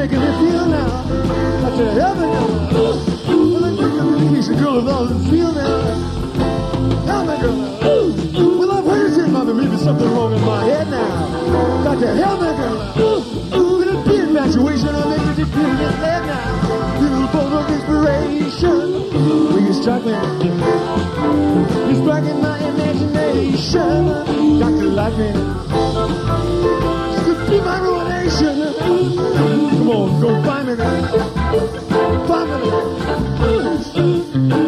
making me feel now. I tell you, heaven now. Well, I think I'm a piece of girl with all the feel now. Help me, girl. Well, I've heard you say, Mama, maybe something wrong in my head now. Doctor, help me, girl. Will it be infatuation or maybe just feeling misled now? You're full of inspiration. Will you strike me? You're striking my imagination. Doctor, like me. This could be my ruination. Come on, go find me now. Find me now.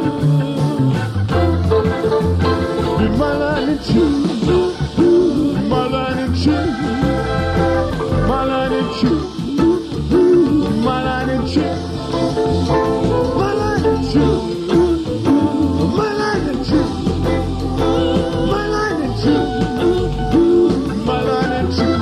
You're my line and true. My line and true. My line and true. My line and true. My line and true. My line and true. My line and true. My line and true.